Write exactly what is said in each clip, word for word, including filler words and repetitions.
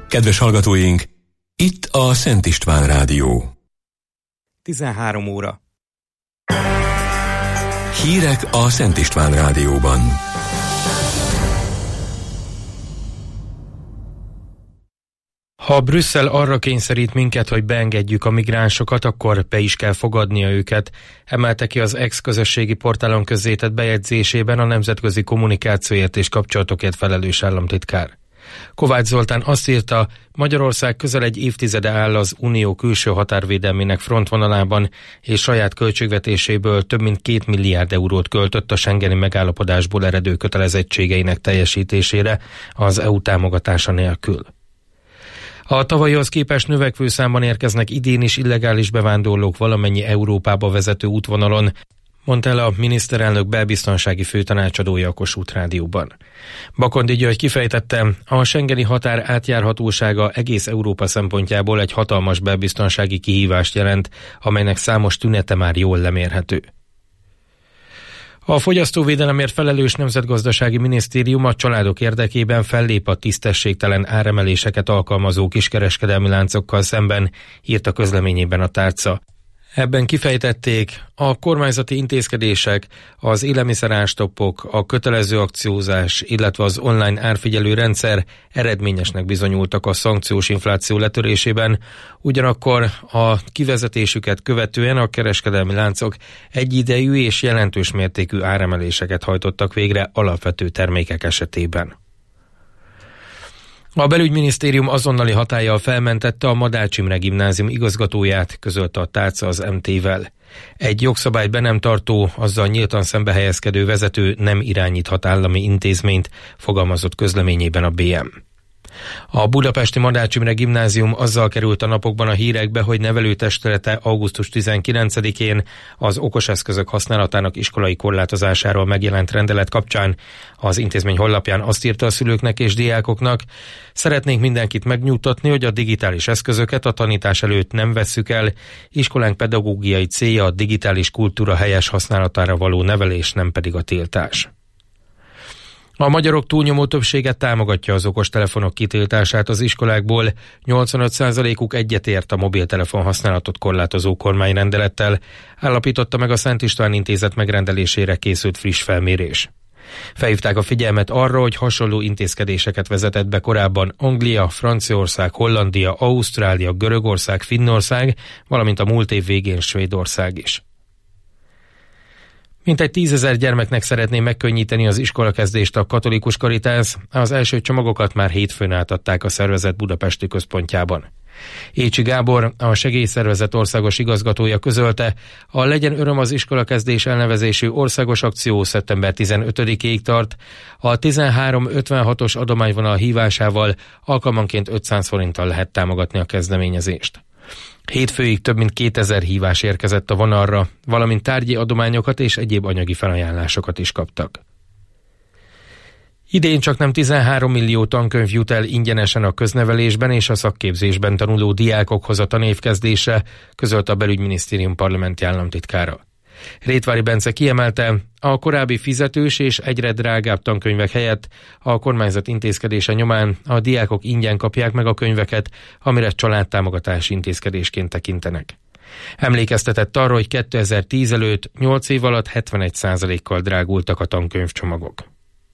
Kedves hallgatóink, itt a Szent István Rádió. tizenhárom óra. Hírek a Szent István Rádióban. Ha Brüsszel arra kényszerít minket, hogy beengedjük a migránsokat, akkor be is kell fogadnia őket, emelte ki az ex-közösségi portálon közzétett bejegyzésében a nemzetközi kommunikációért és kapcsolatokért felelős államtitkár. Kovács Zoltán azt írta, Magyarország közel egy évtizede áll az unió külső határvédelmének frontvonalában, és saját költségvetéséből több mint két milliárd eurót költött a schengeni megállapodásból eredő kötelezettségeinek teljesítésére az é u támogatása nélkül. A tavalyhoz képest növekvő számban érkeznek idén is illegális bevándorlók valamennyi Európába vezető útvonalon, mondta el a miniszterelnök belbiztonsági főtanácsadója a Kossuth Rádióban. Bakondy György kifejtette, a schengeni határ átjárhatósága egész Európa szempontjából egy hatalmas belbiztonsági kihívást jelent, amelynek számos tünete már jól lemérhető. A fogyasztóvédelemért felelős nemzetgazdasági minisztérium a családok érdekében fellép a tisztességtelen áremeléseket alkalmazó kiskereskedelmi láncokkal szemben, írt a közleményében a tárca. Ebben kifejtették, a kormányzati intézkedések, az élelmiszerárstoppok, a kötelező akciózás, illetve az online árfigyelő rendszer eredményesnek bizonyultak a szankciós infláció letörésében, ugyanakkor a kivezetésüket követően a kereskedelmi láncok egyidejű és jelentős mértékű áremeléseket hajtottak végre alapvető termékek esetében. A belügyminisztérium azonnali hatállyal felmentette a Madács Imre gimnázium igazgatóját, közölte a tárca az em té-vel. Egy jogszabályt be nem tartó, azzal nyíltan szembehelyezkedő vezető nem irányíthat állami intézményt, fogalmazott közleményében a bé em. A budapesti Madács Imre gimnázium azzal került a napokban a hírekbe, hogy nevelőtestülete augusztus tizenkilencedikén az okoseszközök használatának iskolai korlátozásáról megjelent rendelet kapcsán az intézmény honlapján azt írta a szülőknek és diákoknak: szeretnénk mindenkit megnyugtatni, hogy a digitális eszközöket a tanítás előtt nem vesszük el, iskolánk pedagógiai célja a digitális kultúra helyes használatára való nevelés, nem pedig a tiltás. A magyarok túlnyomó többsége támogatja az okostelefonok kitiltását az iskolákból, nyolcvanöt százalékuk egyetért a mobiltelefon használatot korlátozó kormányrendelettel, állapította meg a Szent István Intézet megrendelésére készült friss felmérés. Felhívták a figyelmet arra, hogy hasonló intézkedéseket vezetett be korábban Anglia, Franciaország, Hollandia, Ausztrália, Görögország, Finnország, valamint a múlt év végén Svédország is. Mintegy tízezer gyermeknek szeretné megkönnyíteni az iskolakezdést a Katolikus Karitász, az első csomagokat már hétfőn átadták a szervezet budapesti központjában. Écsi Gábor, a segélyszervezet országos igazgatója közölte, a Legyen öröm az iskolakezdés elnevezésű országos akció szeptember tizenötödikéig tart, a tizenhárom ötvenhatos adományvonal hívásával alkalmanként ötszáz forinttal lehet támogatni a kezdeményezést. Hétfőig több mint kétezer hívás érkezett a vonalra, valamint tárgyi adományokat és egyéb anyagi felajánlásokat is kaptak. Idén csaknem tizenhárom millió tankönyv jut el ingyenesen a köznevelésben és a szakképzésben tanuló diákokhoz a tanévkezdésre, közölte a belügyminisztérium parlamenti államtitkára. Rétvári Bence kiemelte, a korábbi fizetős és egyre drágább tankönyvek helyett a kormányzat intézkedése nyomán a diákok ingyen kapják meg a könyveket, amire családtámogatási intézkedésként tekintenek. Emlékeztetett arra, hogy kétezer-tíz előtt nyolc év alatt hetvenegy százalékkal drágultak a tankönyvcsomagok.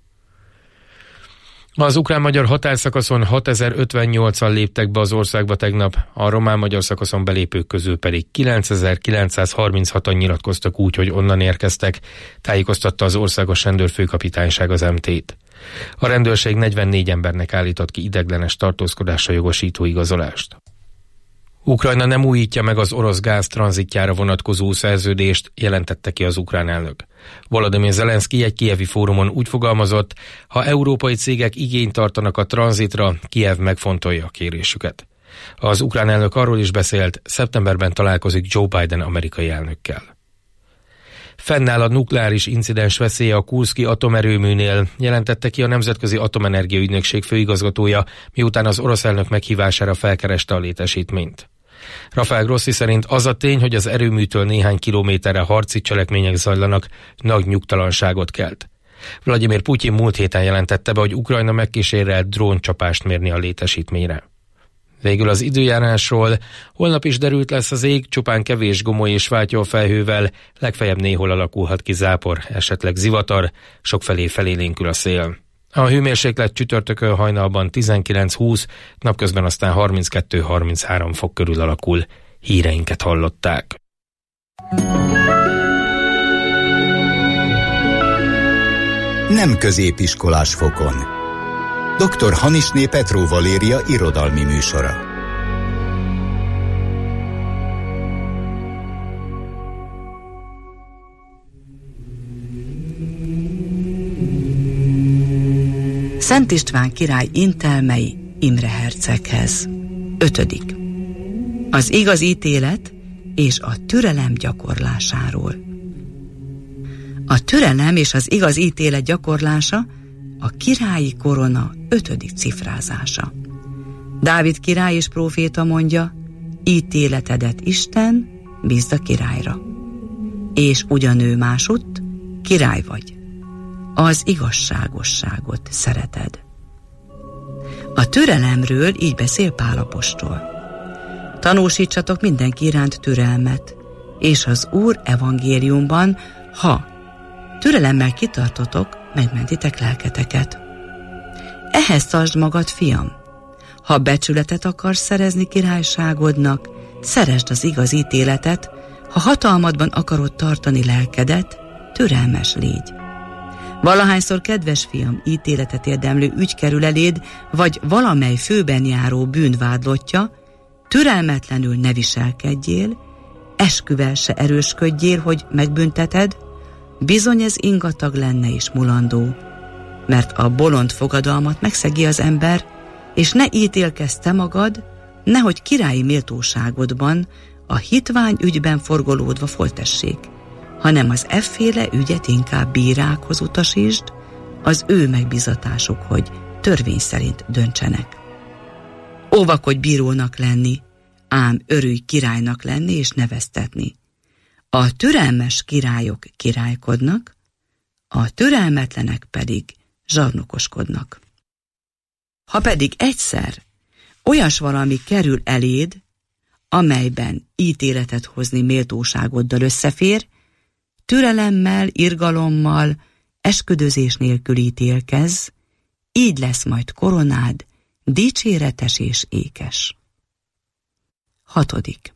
Az ukrán-magyar határszakaszon hatezer-ötvennyolcan léptek be az országba tegnap, a román-magyar szakaszon belépők közül pedig kilencezer-kilencszázharminchatan nyilatkoztak úgy, hogy onnan érkeztek, tájékoztatta az országos rendőrfőkapitányság az em té-t. A rendőrség negyvennégy embernek állított ki ideiglenes tartózkodásra jogosító igazolást. Ukrajna nem újítja meg az orosz gáz tranzitjára vonatkozó szerződést, jelentette ki az ukrán elnök. Volodymyr Zelenszky egy kijevi fórumon úgy fogalmazott, ha európai cégek igényt tartanak a tranzitra, Kijev megfontolja a kérésüket. Az ukrán elnök arról is beszélt, szeptemberben találkozik Joe Biden amerikai elnökkel. Fennáll a nukleáris incidens veszélye a Kurszki atomerőműnél, jelentette ki a Nemzetközi Atomenergia Ügynökség főigazgatója, miután az orosz elnök meghívására felkereste a létesítményt. Rafael Grossi szerint az a tény, hogy az erőműtől néhány kilométerre harci cselekmények zajlanak, nagy nyugtalanságot kelt. Vladimir Putyin múlt héten jelentette be, hogy Ukrajna megkísérelt dróncsapást mérni a létesítményre. Végül az időjárásról. Holnap is derült lesz az ég, csupán kevés gomoly és vátyol felhővel, legfeljebb néhol alakulhat ki zápor, esetleg zivatar, sokfelé felélénkül a szél. A hőmérséklet csütörtökön hajnalban tizenkilenc-húsz, napközben aztán harminckettő-harminchárom fok körül alakul. Híreinket hallották. Nem középiskolás fokon. doktor Hanisné Petró Valéria irodalmi műsora. Szent István király intelmei Imre herceghez. Ötödik. Az igaz ítélet és a türelem gyakorlásáról. A türelem és az igaz ítélet gyakorlása a királyi korona ötödik cifrázása. Dávid király és próféta mondja, ítéletedet Isten, bízd a királyra. És ugyanő másutt, király vagy. Az igazságosságot szereted. A türelemről így beszél Pál apostol. Tanúsítsatok mindenki iránt türelmet, és az Úr evangéliumban, ha türelemmel kitartotok, megmentitek lelketeket. Ehhez tartsd magad, fiam. Ha becsületet akarsz szerezni királyságodnak, szeresd az igaz ítéletet, ha hatalmadban akarod tartani lelkedet, türelmes légy. Valahányszor, kedves fiam, ítéletet érdemlő ügy kerül eléd, vagy valamely főben járó bűnvádlottja, türelmetlenül ne viselkedjél, esküvel se erősködjél, hogy megbünteted, bizony ez ingatag lenne és mulandó, mert a bolond fogadalmat megszegi az ember, és ne ítélkezz te magad, nehogy királyi méltóságodban a hitvány ügyben forgolódva folytessék, hanem az efféle ügyet inkább bírákhoz utasítsd, az ő megbizatásuk, hogy törvény szerint döntsenek. Óvakodj bírónak lenni, ám örülj királynak lenni és neveztetni. A türelmes királyok királykodnak, a türelmetlenek pedig zsarnokoskodnak. Ha pedig egyszer olyas valami kerül eléd, amelyben ítéletet hozni méltóságoddal összefér, türelemmel, irgalommal, esküdözés nélkül ítélkezz, így lesz majd koronád dicséretes és ékes. Hatodik.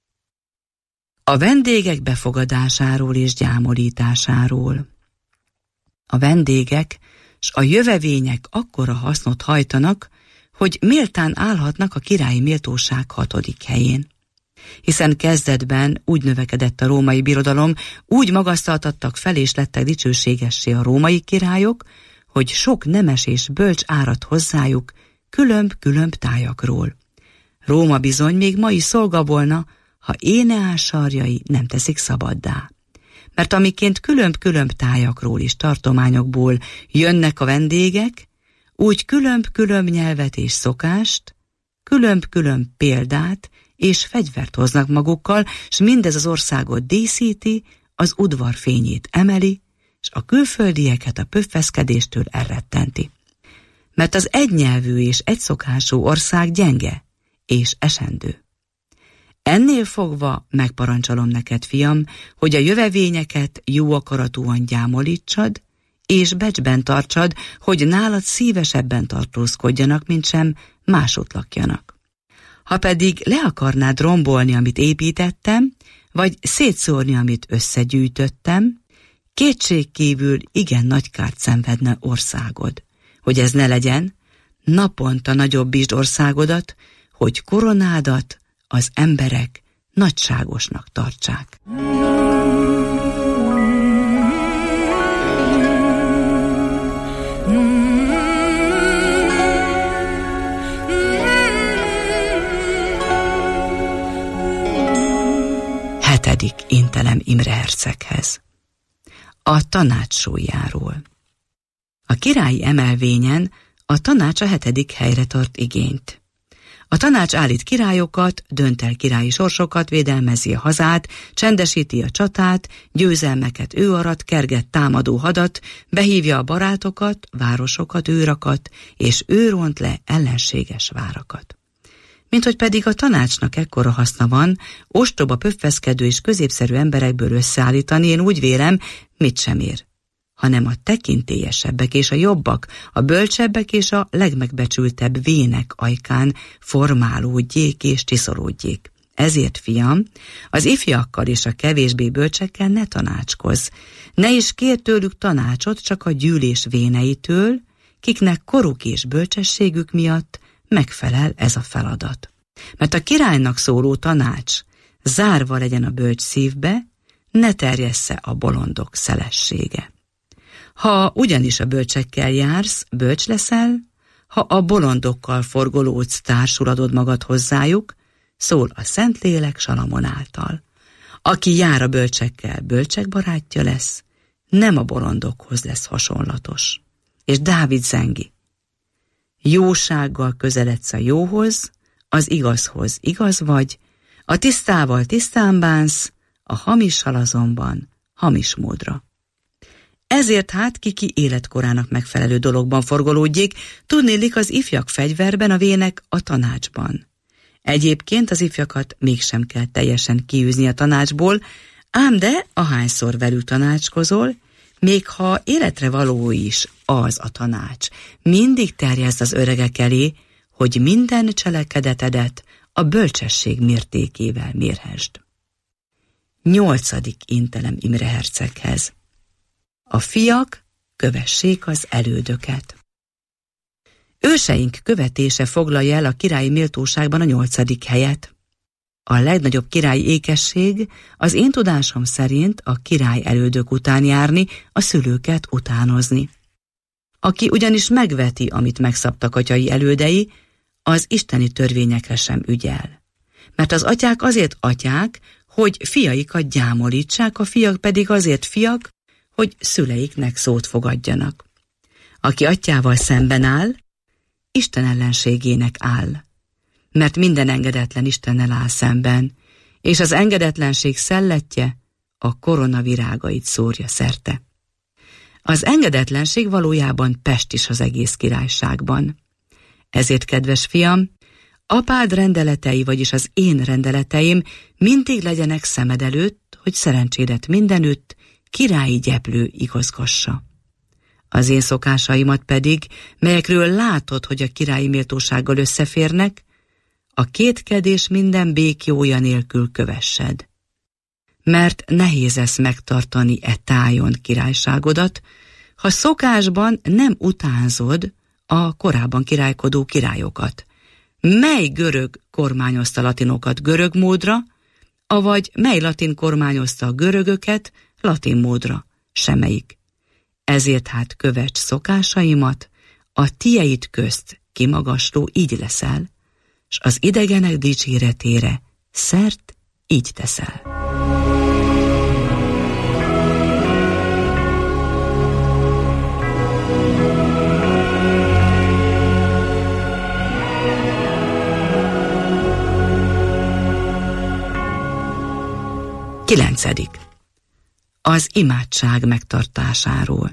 A vendégek befogadásáról és gyámolításáról. A vendégek s a jövevények akkora hasznot hajtanak, hogy méltán állhatnak a királyi méltóság hatodik helyén. Hiszen kezdetben úgy növekedett a római birodalom, úgy magasztaltattak fel és lettek dicsőségessé a római királyok, hogy sok nemes és bölcs áradt hozzájuk különb-különb tájakról. Róma bizony még ma is szolga volna, ha Éneás sarjai nem teszik szabaddá. Mert amiként különb-különb tájakról és tartományokból jönnek a vendégek, úgy különb-különb nyelvet és szokást, különb-különb példát és fegyvert hoznak magukkal, s mindez az országot díszíti, az udvar fényét emeli, s a külföldieket a pöffeszkedéstől elrettenti. Mert az egynyelvű és egyszokású ország gyenge és esendő. Ennél fogva megparancsolom neked, fiam, hogy a jövevényeket jó akaratúan gyámolítsad, és becsben tartsad, hogy nálad szívesebben tartózkodjanak, mint sem másút lakjanak. Ha pedig le akarnád rombolni, amit építettem, vagy szétszórni, amit összegyűjtöttem, kétségkívül igen nagy kárt szenvedne országod. Hogy ez ne legyen, naponta nagyobbítsd országodat, hogy koronádat az emberek nagyságosnak tartsák. Hetedik intelem Imre herceghez. A tanács súlyáról. A királyi emelvényen a tanács a hetedik helyre tart igényt. A tanács állít királyokat, dönt el királyi sorsokat, védelmezi a hazát, csendesíti a csatát, győzelmeket ő arat, kerget támadó hadat, behívja a barátokat, városokat, őrakat, és ő ront le ellenséges várakat. mint hogy pedig a tanácsnak ekkora haszna van, ostoba, pöffeszkedő és középszerű emberekből összeállítani, én úgy vélem, mit sem ér, hanem a tekintélyesebbek és a jobbak, a bölcsebbek és a legmegbecsültebb vének ajkán formálódjék és csiszolódjék. Ezért, fiam, az ifjakkal és a kevésbé bölcsekkel ne tanácskozz. Ne is kér tőlük tanácsot csak a gyűlés véneitől, kiknek koruk és bölcsességük miatt megfelel ez a feladat. Mert a királynak szóló tanács zárva legyen a bölcs szívbe, ne terjessze a bolondok szelessége. Ha ugyanis a bölcsekkel jársz, bölcs leszel, ha a bolondokkal forgolódsz, társuladod magad hozzájuk, szól a Szentlélek Salamon által. Aki jár a bölcsekkel, bölcsek barátja lesz, nem a bolondokhoz lesz hasonlatos. És Dávid zengi. Jósággal közeledsz a jóhoz, az igazhoz igaz vagy, a tisztával tisztán bánsz, a hamissal azonban hamis módra. Ezért hát kiki életkorának megfelelő dologban forgolódjék, tudnélik az ifjak fegyverben, a vének a tanácsban. Egyébként az ifjakat mégsem kell teljesen kiűzni a tanácsból, ám de ahányszor velük tanácskozol, még ha életre való is az a tanács, mindig terjeszd az öregek elé, hogy minden cselekedetedet a bölcsesség mértékével mérhesd. Nyolcadik intelem Imre herceghez. A fiak kövessék az elődöket. Őseink követése foglalja el a királyi méltóságban a nyolcadik helyet. A legnagyobb királyi ékesség az én tudásom szerint a király elődök után járni, a szülőket utánozni. Aki ugyanis megveti, amit megszabtak atyai elődei, az isteni törvényekre sem ügyel. Mert az atyák azért atyák, hogy fiaikat gyámolítsák, a fiak pedig azért fiak, hogy szüleiknek szót fogadjanak. Aki atyával szemben áll, Isten ellenségének áll, mert minden engedetlen Istennel áll szemben, és az engedetlenség szelletje a koronavirágait szórja szerte. Az engedetlenség valójában pest is az egész királyságban. Ezért, kedves fiam, apád rendeletei, vagyis az én rendeleteim mindig legyenek szemed előtt, hogy szerencsédet mindenütt királyi gyeplő igazgassa. Az én szokásaimat pedig, melyekről látod, hogy a királyi méltósággal összeférnek, a kétkedés minden békjója nélkül kövessed. Mert nehéz ezt megtartani e tájon királyságodat, ha szokásban nem utánzod a korábban királykodó királyokat. Mely görög kormányozta latinokat görög módra, avagy mely latin kormányozta a görögöket latin módra, semmelyik. Ezért hát kövess szokásaimat, a tieid közt kimagasló így leszel, s az idegenek dicséretére szert így teszel. Kilencedik. Az imádság megtartásáról.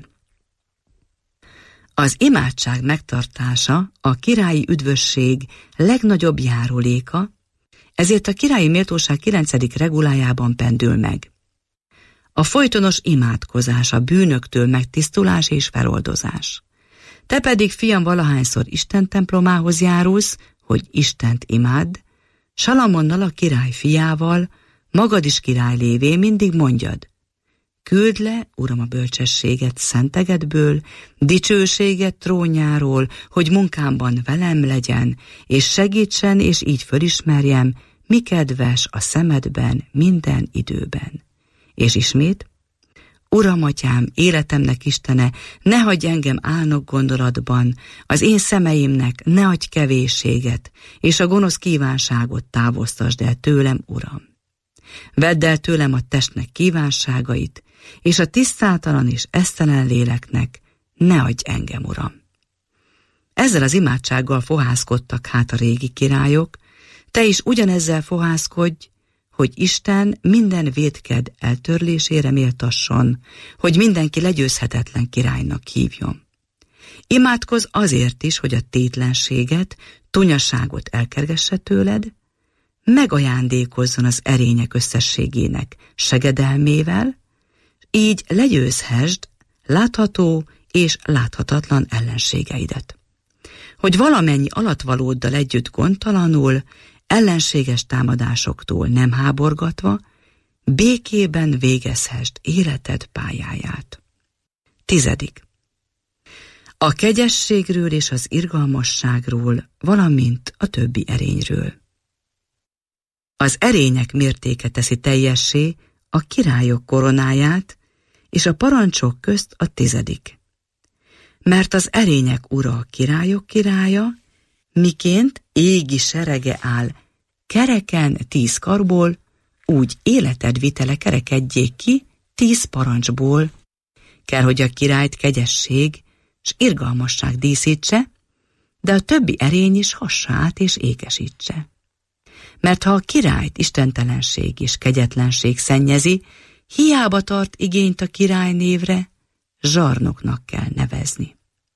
Az imádság megtartása a királyi üdvösség legnagyobb járuléka, ezért a királyi méltóság kilencedik regulájában pendül meg. A folytonos imádkozás, a bűnöktől megtisztulás és feloldozás. Te pedig, fiam, valahányszor Isten templomához járulsz, hogy Istent imádd, Salamonnal, a király fiával, magad is király lévén mindig mondjad: küld le, Uram, a bölcsességet szentegedből, dicsőséget trónjáról, hogy munkámban velem legyen, és segítsen, és így fölismerjem, mi kedves a szemedben minden időben. És ismét: Uram, atyám, életemnek Istene, ne hagyj engem álnok gondolatban, az én szemeimnek ne adj kevésséget, és a gonosz kívánságot távoztasd el tőlem, Uram. Vedd el tőlem a testnek kívánságait, és a tisztátalan és esztelen léleknek ne adj engem, Uram. Ezzel az imádsággal fohászkodtak hát a régi királyok, te is ugyanezzel fohászkodj, hogy Isten minden vétked eltörlésére méltasson, hogy mindenki legyőzhetetlen királynak hívjon. Imádkozz azért is, hogy a tétlenséget, tunyaságot elkergesse tőled, megajándékozzon az erények összességének segedelmével, így legyőzhesd látható és láthatatlan ellenségeidet. Hogy valamennyi alattvalóddal együtt gondtalanul, ellenséges támadásoktól nem háborgatva, békében végezhesd életed pályáját. Tizedik. A kegyességről és az irgalmasságról, valamint a többi erényről. Az erények mértéke teszi teljessé a királyok koronáját, és a parancsok közt a tizedik. Mert az erények ura a királyok királya, miként égi serege áll kereken tíz karból, úgy életed vitele kerekedjék ki tíz parancsból. Kell, hogy a királyt kegyesség s irgalmasság díszítse, de a többi erény is hassa át és ékesítse. Mert ha a királyt istentelenség és kegyetlenség szennyezi, hiába tart igényt a király névre, zsarnoknak kell nevezni.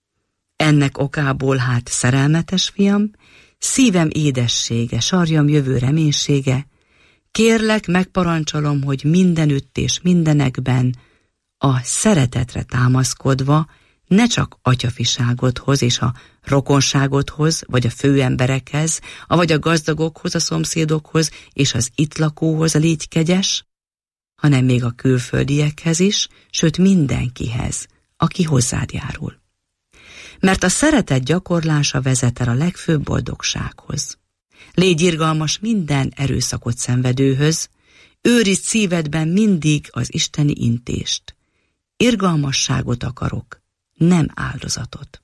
Ennek okából hát, szerelmetes fiam, szívem édessége, sarjam jövő reménysége, kérlek, megparancsolom, hogy mindenütt és mindenekben a szeretetre támaszkodva ne csak atyafiságodhoz és a rokonságodhoz, vagy a főemberekhez, vagy a gazdagokhoz, a szomszédokhoz és az itt lakóhoz légy kegyes, hanem még a külföldiekhez is, sőt mindenkihez, aki hozzád járul. Mert a szeretet gyakorlása vezet el a legfőbb boldogsághoz. Légy irgalmas minden erőszakot szenvedőhöz, őrizd szívedben mindig az isteni intést. Irgalmasságot akarok, nem áldozatot.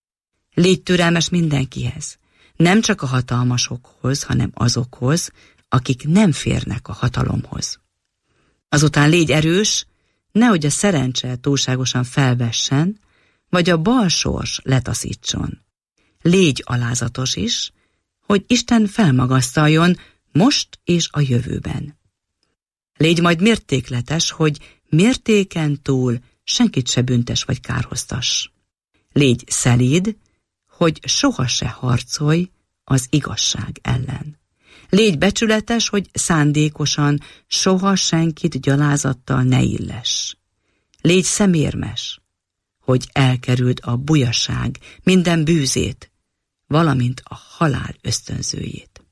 Légy türelmes mindenkihez, nem csak a hatalmasokhoz, hanem azokhoz, akik nem férnek a hatalomhoz. Azután légy erős, nehogy a szerencse túlságosan felvessen, vagy a bal sors letaszítson. Légy alázatos is, hogy Isten felmagasztaljon most és a jövőben. Légy majd mértékletes, hogy mértéken túl senkit se büntes vagy kárhoztass. Légy szelíd, hogy soha se harcolj az igazság ellen. Légy becsületes, hogy szándékosan soha senkit gyalázattal ne illess. Légy szemérmes, hogy elkerüld a bujaság minden bűzét, valamint a halál ösztönzőjét.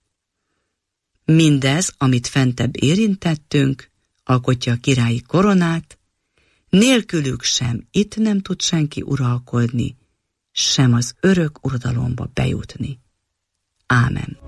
Mindez, amit fentebb érintettünk, alkotja a királyi koronát, nélkülük sem itt nem tud senki uralkodni, sem az örök uradalomba bejutni. Ámen.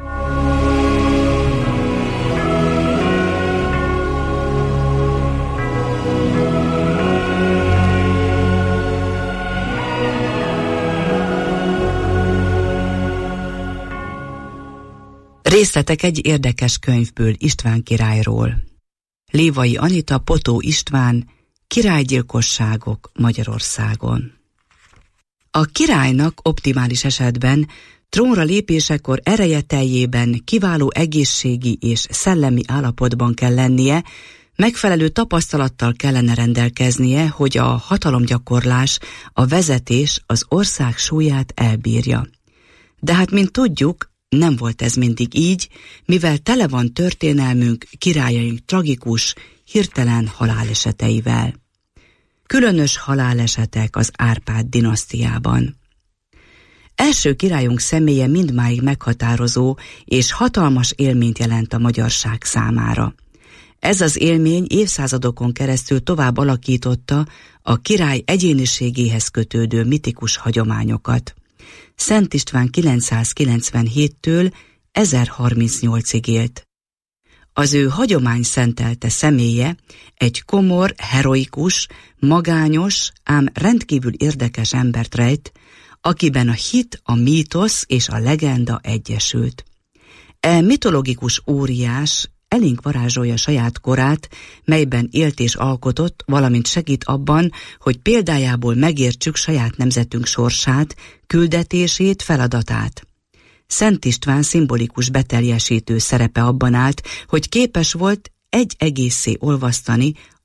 Részletek egy érdekes könyvből István királyról. Lévai Anita, Potó István, Királygyilkosságok Magyarországon. A királynak optimális esetben trónra lépésekor ereje teljében kiváló egészségi és szellemi állapotban kell lennie, megfelelő tapasztalattal kellene rendelkeznie, hogy a hatalomgyakorlás, a vezetés az ország súlyát elbírja. De hát, mint tudjuk, nem volt ez mindig így, mivel tele van történelmünk, királyaink tragikus, hirtelen haláleseteivel. Különös halálesetek az Árpád dinasztiában. Első királyunk személye mindmáig meghatározó és hatalmas élményt jelent a magyarság számára. Ez az élmény évszázadokon keresztül tovább alakította a király egyéniségéhez kötődő mitikus hagyományokat. Szent István kilencszázkilencvenhéttől ezerharmincnyolcig élt. Az ő hagyomány szentelte személye egy komor, heroikus, magányos, ám rendkívül érdekes embert rejt, akiben a hit, a mítosz és a legenda egyesült. E mitológikus óriás elénk varázsolja saját korát, melyben élt és alkotott, valamint segít abban, hogy példájából megértsük saját nemzetünk sorsát, küldetését, feladatát. Szent István szimbolikus beteljesítő szerepe abban állt, hogy képes volt egy egészé olvasztani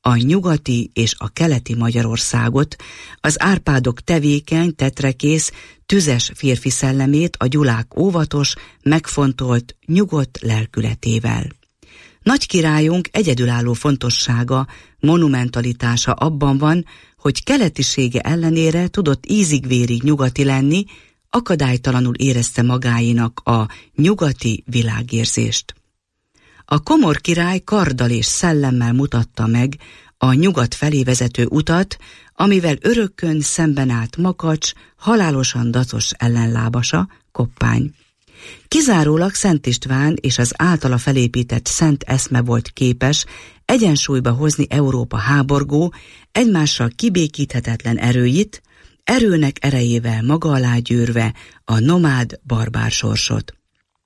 a nyugati és a keleti Magyarországot, az Árpádok tevékeny, tetrekész, tüzes férfi szellemét a Gyulák óvatos, megfontolt, nyugodt lelkületével. Nagy királyunk egyedülálló fontossága, monumentalitása abban van, hogy keletisége ellenére tudott ízig-vérig nyugati lenni, akadálytalanul érezte magáénak a nyugati világérzést. A komor király karddal és szellemmel mutatta meg a nyugat felé vezető utat, amivel örökkön szemben állt Makacs, halálosan dacos ellenlábasa, Koppány. Kizárólag Szent István és az általa felépített szent eszme volt képes egyensúlyba hozni Európa háborgó, egymással kibékíthetetlen erőit, erőnek erejével maga alá gyűrve a nomád barbár sorsot.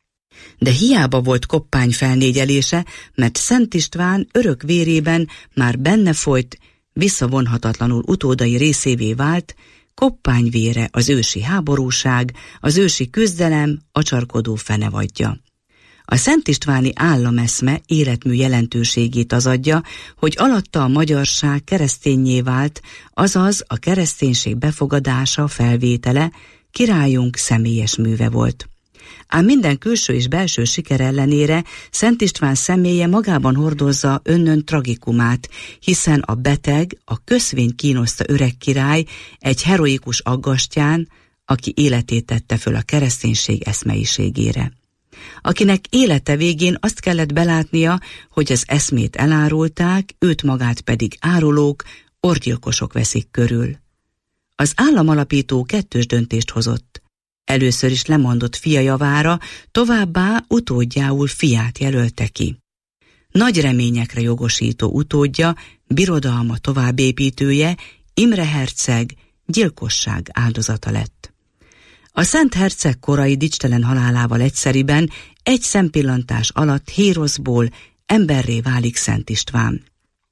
De hiába volt Koppány felnégyelése, mert Szent István örök vérében már benne folyt, visszavonhatatlanul utódai részévé vált, Koppány vére az ősi háborúság, az ősi küzdelem, acsarkodó fenevadja. A Szent Istváni állameszme életmű jelentőségét az adja, hogy alatta a magyarság kereszténnyé vált, azaz a kereszténység befogadása, felvétele királyunk személyes műve volt. Ám minden külső és belső siker ellenére Szent István személye magában hordozza önnön tragikumát, hiszen a beteg, a köszvény kínoszta öreg király egy heroikus aggastyán, aki életét tette föl a kereszténység eszmeiségére. Akinek élete végén azt kellett belátnia, hogy az eszmét elárulták, őt magát pedig árulók, orgyilkosok veszik körül. Az államalapító kettős döntést hozott. Először is lemondott fia javára, továbbá utódjául fiát jelölte ki. Nagy reményekre jogosító utódja, birodalma továbbépítője, Imre herceg gyilkosság áldozata lett. A szent herceg korai dicstelen halálával egyszeriben, egy szempillantás alatt héroszból emberré válik Szent István.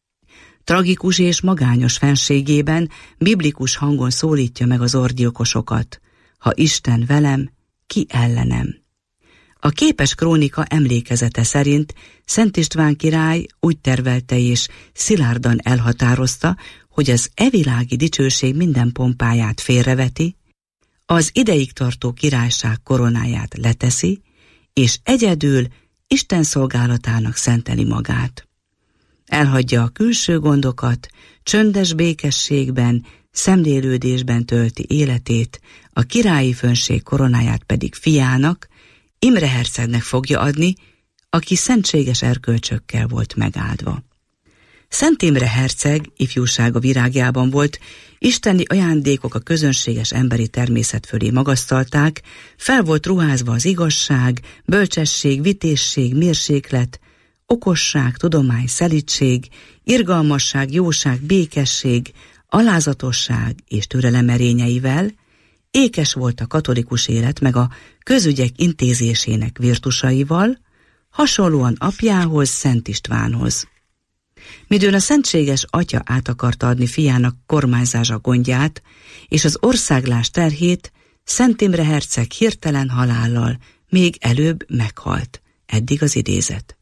Tragikus és magányos fenségében biblikus hangon szólítja meg az orgyilkosokat: ha Isten velem, ki ellenem. A képes krónika emlékezete szerint Szent István király úgy tervelte és szilárdan elhatározta, hogy az evilági dicsőség minden pompáját félreveti, az ideig tartó királyság koronáját leteszi, és egyedül Isten szolgálatának szenteli magát. Elhagyja a külső gondokat, csöndes békességben, szemlélődésben tölti életét, a királyi fönnség koronáját pedig fiának, Imre hercegnek fogja adni, aki szentséges erkölcsökkel volt megáldva. Szent Imre herceg ifjúsága virágjában volt, isteni ajándékok a közönséges emberi természet fölé magasztalták, fel volt ruházva az igazság, bölcsesség, vitézség, mérséklet, okosság, tudomány, szelídség, irgalmasság, jóság, békesség, alázatosság és türelem erényeivel, ékes volt a katolikus élet meg a közügyek intézésének virtusaival, hasonlóan apjához, Szent Istvánhoz. Midőn a szentséges atya át akarta adni fiának kormányzása gondját és az országlás terhét, Szent Imre herceg hirtelen halállal még előbb meghalt. Eddig az idézet.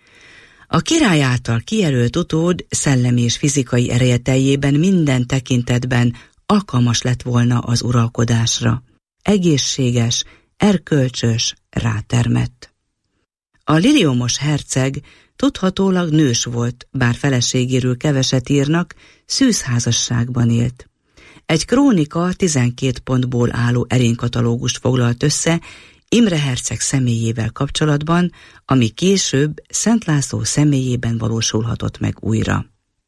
A király által kijelölt utód szellemi és fizikai ereje teljében minden tekintetben alkalmas lett volna az uralkodásra. Egészséges, erkölcsös, rátermett. A liliomos herceg tudhatólag nős volt, bár feleségéről keveset írnak, szűzházasságban élt. Egy krónika tizenkét pontból álló erénykatalógust foglalt össze Imre herceg személyével kapcsolatban, ami később Szent László személyében valósulhatott meg újra.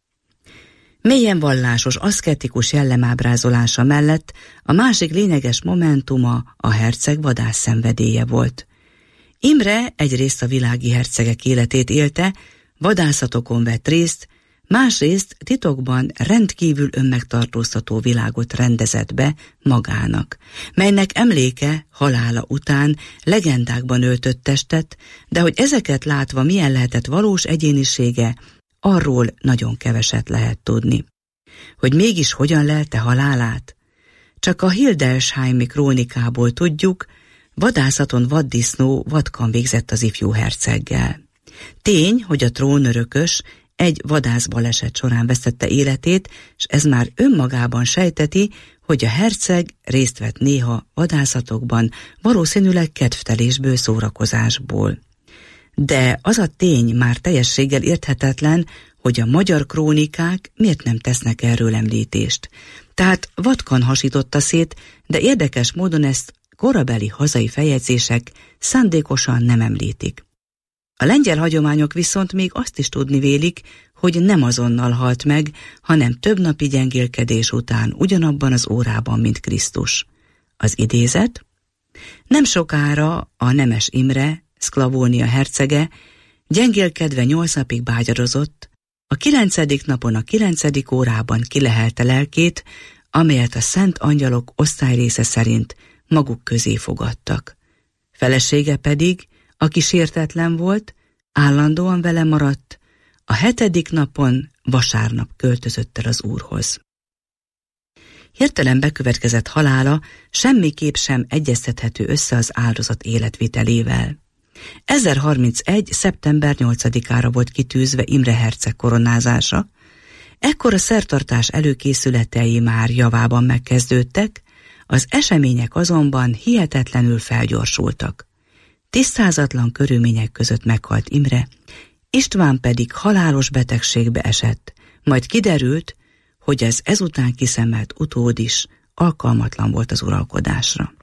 Mélyen vallásos, aszketikus jellemábrázolása mellett a másik lényeges momentuma a herceg vadász szenvedélye volt. Imre egyrészt a világi hercegek életét élte, vadászatokon vett részt, másrészt titokban rendkívül önmegtartóztató világot rendezett be magának, melynek emléke halála után legendákban öltött testet, de hogy ezeket látva milyen lehetett valós egyénisége, arról nagyon keveset lehet tudni. Hogy mégis hogyan lelte halálát? Csak a Hildesheimi krónikából tudjuk, vadászaton vaddisznó vadkan végzett az ifjú herceggel. Tény, hogy a trónörökös egy vadászbaleset során vesztette életét, és ez már önmagában sejteti, hogy a herceg részt vett néha vadászatokban, valószínűleg kedvtelésből, szórakozásból. De az a tény már teljességgel érthetetlen, hogy a magyar krónikák miért nem tesznek erről említést. Tehát vatkan hasította szét, de érdekes módon ezt korabeli hazai feljegyzések szándékosan nem említik. A lengyel hagyományok viszont még azt is tudni vélik, hogy nem azonnal halt meg, hanem több napi gyengélkedés után ugyanabban az órában, mint Krisztus. Az idézet: nem sokára a Nemes Imre, Szklavónia hercege, gyengélkedve nyolc napig bágyadozott, a kilencedik napon a kilencedik órában kilehelte lelkét, amelyet a szent angyalok osztályrésze szerint maguk közé fogadtak. Felesége pedig, aki sértetlen volt, állandóan vele maradt, a hetedik napon vasárnap költözött el az Úrhoz. Hirtelen bekövetkezett halála semmiképp sem egyeztethető össze az áldozat életvitelével. ezerharmincegy. szeptember nyolcadikára volt kitűzve Imre herceg koronázása, ekkor a szertartás előkészületei már javában megkezdődtek, az események azonban hihetetlenül felgyorsultak. Tisztázatlan körülmények között meghalt Imre, István pedig halálos betegségbe esett, majd kiderült, hogy az ezután kiszemelt utód is alkalmatlan volt az uralkodásra.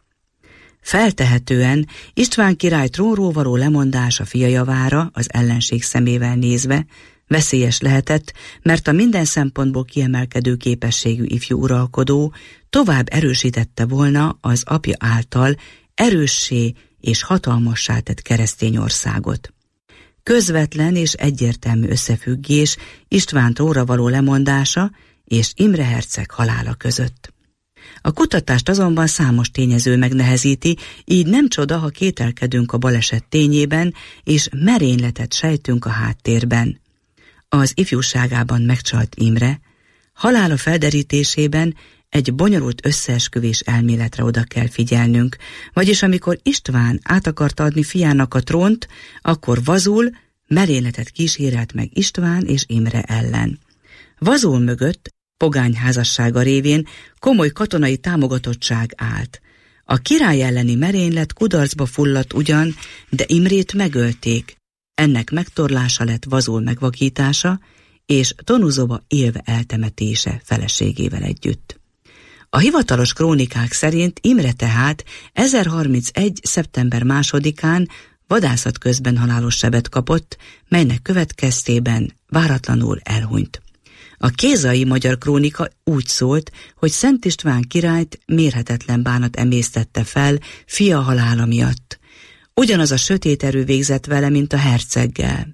Feltehetően István király trónról való lemondása fia javára, az ellenség szemével nézve veszélyes lehetett, mert a minden szempontból kiemelkedő képességű ifjú uralkodó tovább erősítette volna az apja által erőssé és hatalmassá tett keresztény országot. Közvetlen és egyértelmű összefüggés István trónra való lemondása és Imre herceg halála között. A kutatást azonban számos tényező megnehezíti, így nem csoda, ha kételkedünk a baleset tényében, és merényletet sejtünk a háttérben. Az ifjúságában megcsalt Imre halála felderítésében egy bonyolult összeesküvés elméletre oda kell figyelnünk, vagyis amikor István át akarta adni fiának a trónt, akkor Vazul merényletet kísérelt meg István és Imre ellen. Vazul mögött pogány házassága révén komoly katonai támogatottság állt. A király elleni merénylet kudarcba fulladt ugyan, de Imrét megölték. Ennek megtorlása lett Vazul megvakítása, és Tonuzoba élve eltemetése feleségével együtt. A hivatalos krónikák szerint Imre tehát ezerharmincegy. szeptember másodikán vadászat közben halálos sebet kapott, melynek következtében váratlanul elhunyt. A kézai magyar krónika úgy szólt, hogy Szent István királyt mérhetetlen bánat emésztette fel fia halála miatt. Ugyanaz a sötét erő végzett vele, mint a herceggel.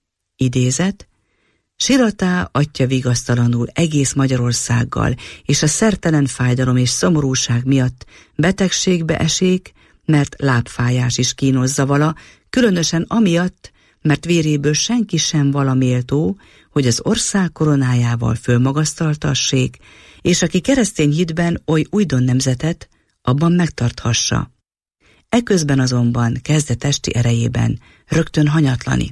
Idézet: siratá atya vigasztalanul egész Magyarországgal, és a szertelen fájdalom és szomorúság miatt betegségbe esik, mert lábfájás is kínozza vala, különösen amiatt, mert véréből senki sem vala méltó, hogy az ország koronájával fölmagasztaltassék, és aki keresztény hitben oly újdon nemzetet, abban megtarthassa. Eközben azonban kezdte testi erejében rögtön hanyatlani.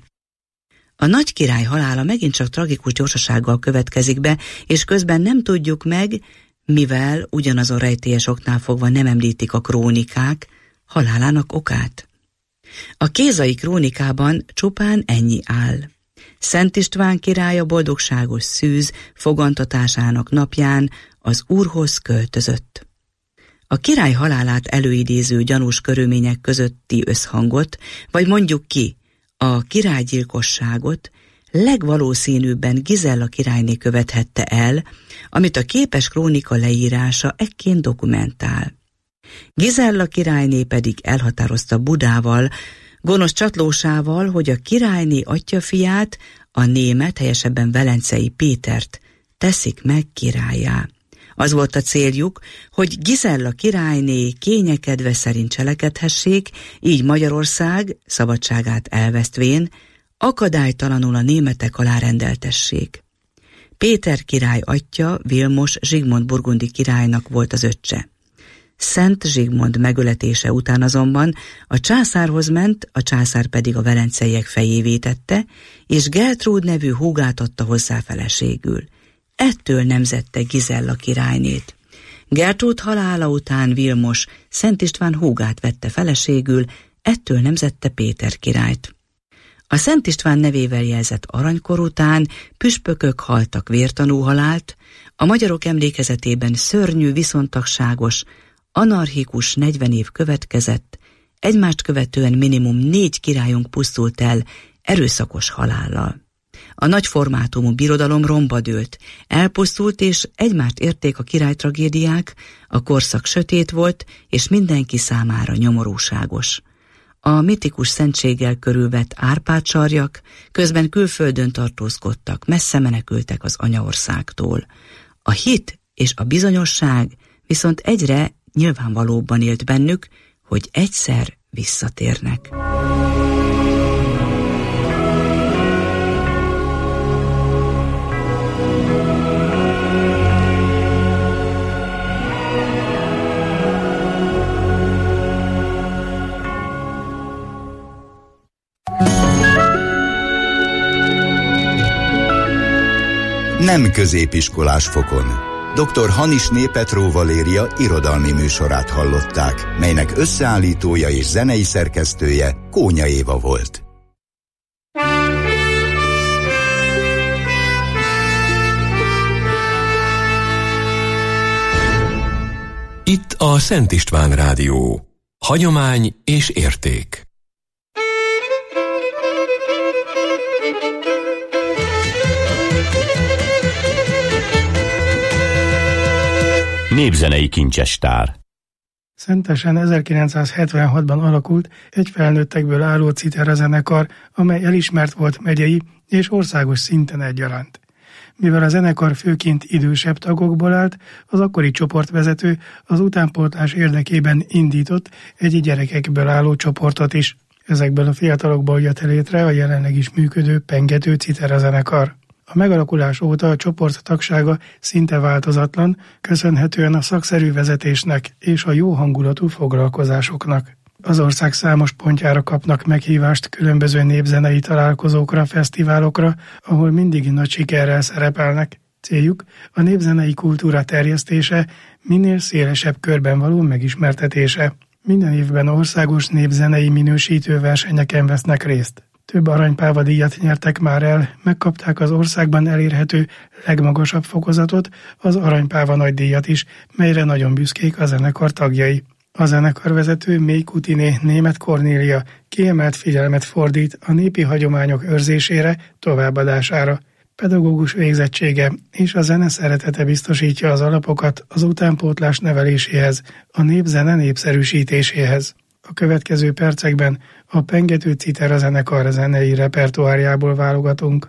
A nagy király halála megint csak tragikus gyorsasággal következik be, és közben nem tudjuk meg, mivel ugyanazon rejtélyes oknál fogva nem említik a krónikák halálának okát. A kézai krónikában csupán ennyi áll. Szent István király a boldogságos szűz fogantatásának napján az Úrhoz költözött. A király halálát előidéző gyanús körülmények közötti összhangot, vagy mondjuk ki, a királygyilkosságot legvalószínűbben Gizella királyné követhette el, amit a képes krónika leírása ekként dokumentál. Gizella királyné pedig elhatározta Budával, gonosz csatlósával, hogy a királyné atyafiát, a német, helyesebben velencei Pétert teszik meg királlyá. Az volt a céljuk, hogy Gizella királyné kényekedve szerint cselekedhessék, így Magyarország szabadságát elvesztvén akadálytalanul a németek alá rendeltessék. Péter király atya Vilmos Zsigmond burgundi királynak volt az öccse. Szent Zsigmond megöletése után azonban a császárhoz ment, a császár pedig a velenceiek fejévé tette, és Gertrúd nevű húgát adta hozzá feleségül. Ettől nemzette Gizella királynét. Gertrúd halála után Vilmos Szent István húgát vette feleségül, ettől nemzette Péter királyt. A Szent István nevével jelzett aranykor után püspökök haltak vértanú halált, a magyarok emlékezetében szörnyű, viszontagságos, anarchikus negyven év következett, egymást követően minimum négy királyunk pusztult el erőszakos halállal. A nagy formátumú birodalom romba dőlt, elpusztult, és egymást érték a királytragédiák, a korszak sötét volt, és mindenki számára nyomorúságos. A mitikus szentséggel körülvett Árpád-sarjak közben külföldön tartózkodtak, messze menekültek az anyaországtól. A hit és a bizonyosság viszont egyre nyilvánvalóbban élt bennük, hogy egyszer visszatérnek. Nem középiskolás fokon. doktor Hanisné Petró Valéria irodalmi műsorát hallották, melynek összeállítója és zenei szerkesztője Kónya Éva volt. Itt a Szent István Rádió. Hagyomány és érték. Népzenei kincsestár. Szentesen ezerkilencszázhetvenhatban alakult egy felnőttekből álló citerazenekar, amely elismert volt megyei és országos szinten egyaránt. Mivel a zenekar főként idősebb tagokból állt, az akkori csoportvezető az utánpótlás érdekében indított egy gyerekekből álló csoportot is. Ezekből a fiatalokból jött létre a jelenleg is működő Pengető citerazenekar. A megalakulás óta a csoport tagsága szinte változatlan, köszönhetően a szakszerű vezetésnek és a jó hangulatú foglalkozásoknak. Az ország számos pontjára kapnak meghívást különböző népzenei találkozókra, fesztiválokra, ahol mindig nagy sikerrel szerepelnek. Céljuk a népzenei kultúra terjesztése, minél szélesebb körben való megismertetése. Minden évben országos népzenei minősítő versenyeken vesznek részt. Több aranypálva-díjat nyertek már el, megkapták az országban elérhető legmagasabb fokozatot, az aranypálva nagydíjat is, melyre nagyon büszkék a zenekar tagjai. A zenekarvezető Mély Kutiné Németh Kornélia kiemelt figyelmet fordít a népi hagyományok őrzésére, továbbadására. Pedagógus végzettsége és a zene szeretete biztosítja az alapokat az utánpótlás neveléséhez, a népzene népszerűsítéséhez. A következő percekben a Pengető citerazenekar zenei repertoárjából válogatunk.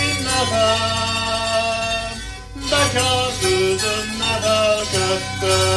Bekezdődön nevelkedtem,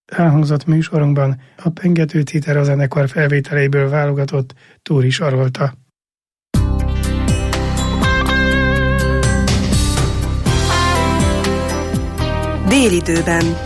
Elhangzott műsorunkban a Pengető Citera zenekar felvételeiből válogatott Túri Sarolta. Délidőben.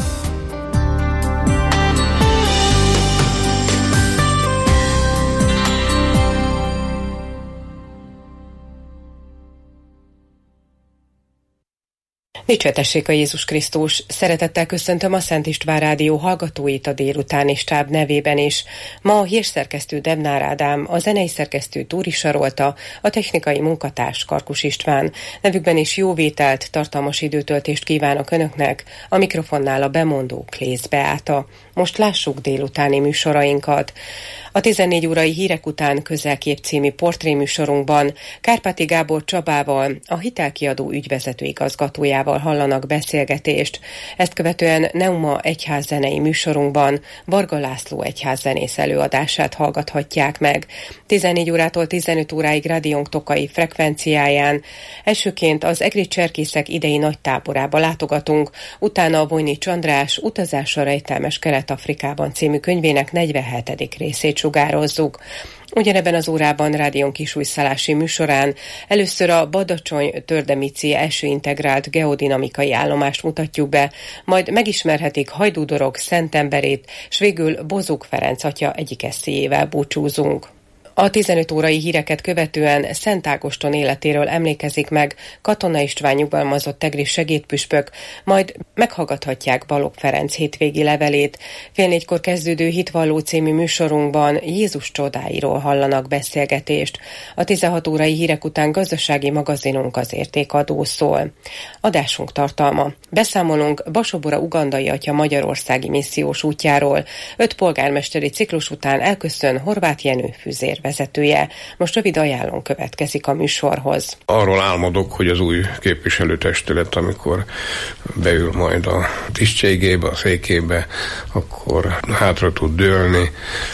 Dicsőtessék a Jézus Krisztus! Szeretettel köszöntöm a Szent István Rádió hallgatóit a délutáni stáb nevében is. Ma a hírszerkesztő Debnár Ádám, a zenei szerkesztő Túri Sarolta, a technikai munkatárs Karkus István. Nevükben is jó vételt, tartalmas időtöltést kívánok Önöknek, a mikrofonnál a bemondó Klész Beáta. Most lássuk délutáni műsorainkat. A tizennégy órai hírek után Közelkép című portréműsorunkban Kárpáti Gábor Csabával, a hitelkiadó ügyvezető igazgatójával hallanak beszélgetést. Ezt követően Neuma egyházzenei műsorunkban Varga László egyházzenész előadását hallgathatják meg. tizennégy órától tizenöt óráig rádiónk Tokai frekvenciáján. Elsőként az egri cserkészek idei nagy táborába látogatunk, utána a Vojnics András Utazás a rejtelmes Kelet-Afrikában című könyvének negyvenhetedik részét sugározzuk. Ugyanebben az órában rádión kisújszállási műsorán először a Badacsony-Tördemici első integrált geodinamikai állomást mutatjuk be, majd megismerhetik Hajdú-Dorog szentemberét, s végül Bozók Ferenc atya egyik eszéjével búcsúzunk. A tizenöt órai híreket követően Szent Ágoston életéről emlékezik meg Katona István nyugalmazott tegri segédpüspök, majd meghallgathatják Balogh Ferenc hétvégi levelét. Fél négykor kezdődő Hitvalló című műsorunkban Jézus csodáiról hallanak beszélgetést. A tizenhat órai hírek után gazdasági magazinunk az Értékadó szól. Adásunk tartalma. Beszámolunk Basobora ugandai atya magyarországi missziós útjáról. Öt polgármesteri ciklus után elköszön Horváth Jenő Füzér vezetője. Most rövid ajánlón következik a műsorhoz. Arról álmodok, hogy az új képviselőtestület, amikor beül majd a tisztségébe, a székébe, akkor hátra tud dőlni,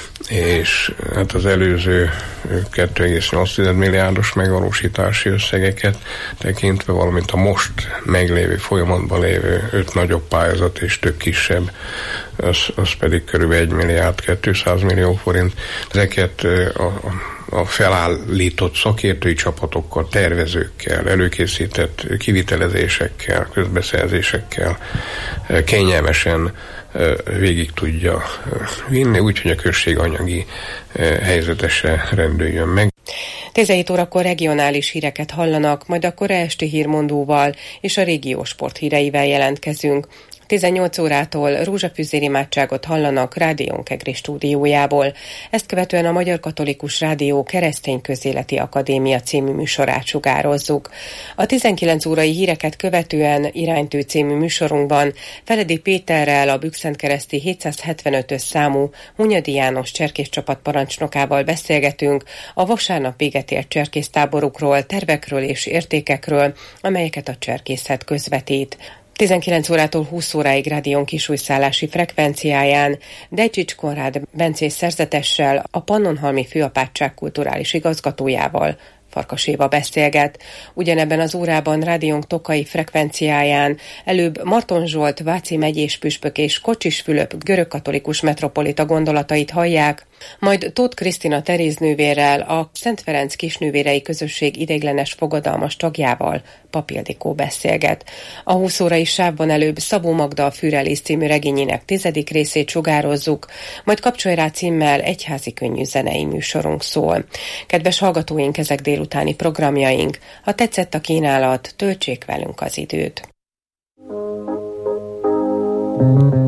és hát az előző kettő egész nyolc milliárdos megvalósítási összegeket tekintve, valamint a most meglévő folyamatban lévő öt nagyobb pályázat és több kisebb, az, az pedig körülbelül egy milliárd kétszáz millió forint. Ezeket a, a felállított szakértői csapatokkal, tervezőkkel, előkészített kivitelezésekkel, közbeszerzésekkel kényelmesen végig tudja vinni, úgyhogy a község anyagi helyzete se rendüljön meg. tizenhét órakor regionális híreket hallanak, majd akkor esti hírmondóval és a régió sporthíreivel jelentkezünk. tizennyolc órától rózsafüzér imádságot hallanak rádiónk egri stúdiójából. Ezt követően a Magyar Katolikus Rádió Keresztény Közéleti Akadémia című műsorát sugározzuk. A tizenkilenc órai híreket követően Iránytű című műsorunkban Feledi Péterrel, a Bükszentkereszti hétszázhetvenötös számú Hunyadi János cserkészcsapat parancsnokával beszélgetünk a vasárnap véget ért cserkésztáborukról, tervekről és értékekről, amelyeket a cserkészet közvetít. tizenkilenc órától húsz óráig rádión kisújszállási frekvenciáján Dejcsics Konrád bencés szerzetessel, a Pannonhalmi Főapátság kulturális igazgatójával Farkas Éva beszélget. Ugyanebben az órában rádiónk Tokai frekvenciáján előbb Marton Zsolt váci megyés püspök és Kocsis Fülöp görögkatolikus metropolita gondolatait hallják, majd Tóth Krisztina Teréznővérrel, a Szent Ferenc Kisnővérei Közösség ideiglenes fogadalmas tagjával Pap Ildikó beszélget. A húsz órai sávban előbb Szabó Magda a Fürelész című regényének tizedik részét sugározzuk, majd Kapcsolj rá címmel egyházi könnyű zenei műsorunk szól. Kedves hallgatóink, ezek délutáni programjaink. Ha tetszett a kínálat, töltsék velünk az időt.